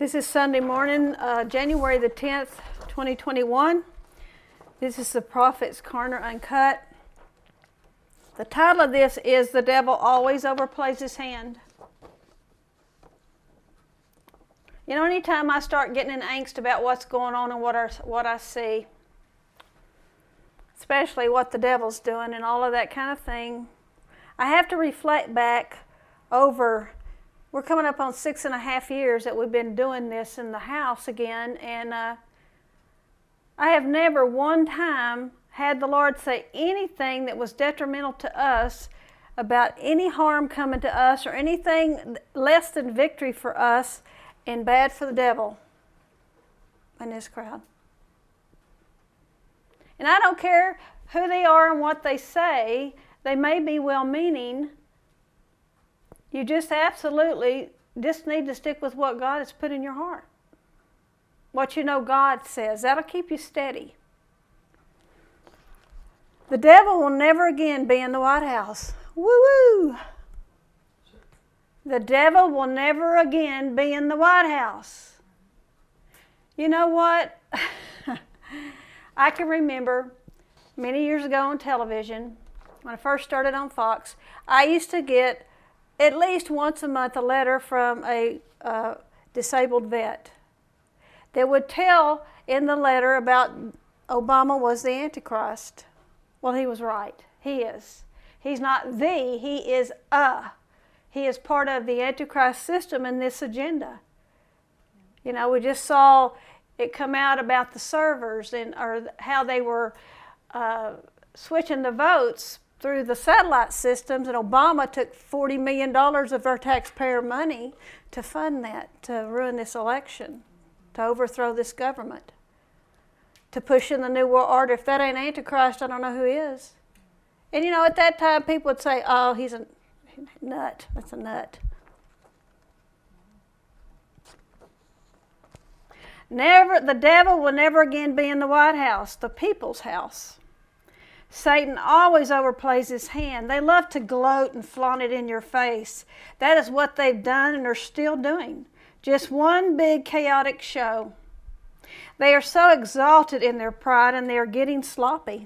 This is Sunday morning, January the 10th, 2021. This is the Prophet's Corner Uncut. The title of this is The Devil Always Overplays His Hand. You know, anytime I start getting in angst about what's going on and what I see, especially what the devil's doing and all of that kind of thing, I have to reflect back over. We're coming up on 6.5 years that we've been doing this in the house again, and I have never one time had the Lord say anything that was detrimental to us about any harm coming to us or anything less than victory for us and bad for the devil in this crowd. And I don't care who they are and what they say. They may be well-meaning. You just absolutely just need to stick with what God has put in your heart. What you know God says. That'll keep you steady. The devil will never again be in the White House. Woo-woo! The devil will never again be in the White House. You know what? I can remember many years ago on television, when I first started on Fox, I used to get at least once a month a letter from a disabled vet that would tell in the letter about Obama was the Antichrist. Well, he was right. He is. He's not the, he is a. He is part of the Antichrist system and this agenda. You know, we just saw it come out about the servers or how they were switching the votes through the satellite systems, and Obama took $40 million of our taxpayer money to fund that, to ruin this election, to overthrow this government, to push in the New World Order. If that ain't Antichrist, I don't know who is. And you know, at that time, people would say, oh, he's a nut. That's a nut. The devil will never again be in the White House, the people's house. Satan always overplays his hand. They love to gloat and flaunt it in your face. That is what they've done and are still doing. Just one big chaotic show. They are so exalted in their pride and they are getting sloppy.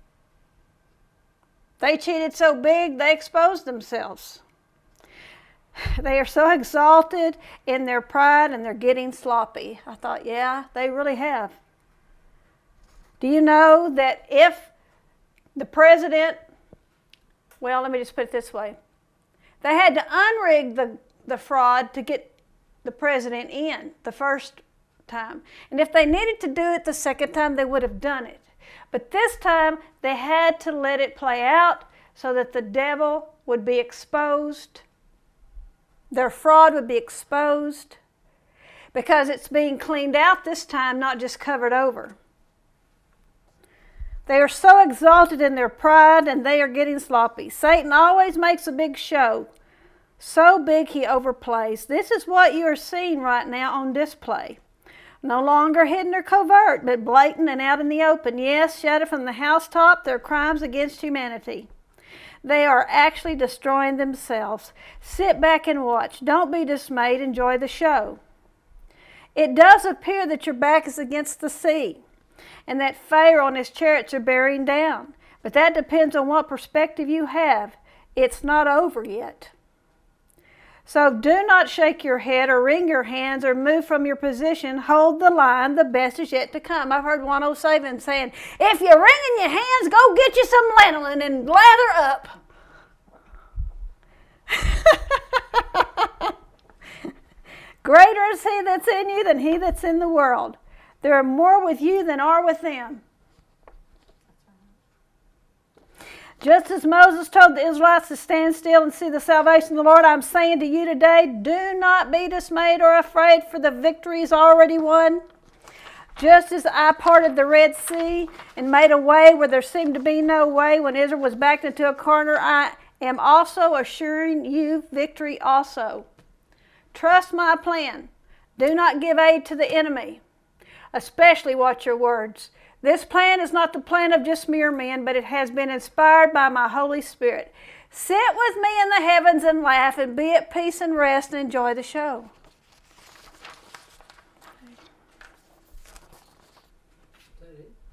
They cheated so big they exposed themselves. They are so exalted in their pride and they're getting sloppy. I thought, yeah, they really have. Do you know that if the president, well, let me just put it this way. They had to unrig the fraud to get the president in the first time. And if they needed to do it the second time, they would have done it. But this time, they had to let it play out so that the devil would be exposed. Their fraud would be exposed because it's being cleaned out this time, not just covered over. They are so exalted in their pride and they are getting sloppy. Satan always makes a big show. So big he overplays. This is what you are seeing right now on display. No longer hidden or covert, but blatant and out in the open. Yes, shouted from the housetop, their crimes against humanity. They are actually destroying themselves. Sit back and watch. Don't be dismayed. Enjoy the show. It does appear that your back is against the sea, and that Pharaoh and his chariots are bearing down. But that depends on what perspective you have. It's not over yet. So do not shake your head or wring your hands or move from your position. Hold the line. The best is yet to come. I've heard one old saying saying, if you're wringing your hands, go get you some lanolin and lather up. Greater is he that's in you than he that's in the world. There are more with you than are with them. Just as Moses told the Israelites to stand still and see the salvation of the Lord, I'm saying to you today, do not be dismayed or afraid, for the victory is already won. Just as I parted the Red Sea and made a way where there seemed to be no way when Israel was backed into a corner, I am also assuring you victory also. Trust my plan. Do not give aid to the enemy. Especially watch your words. This plan is not the plan of just mere men, but it has been inspired by my Holy Spirit. Sit with me in the heavens and laugh and be at peace and rest and enjoy the show. that it?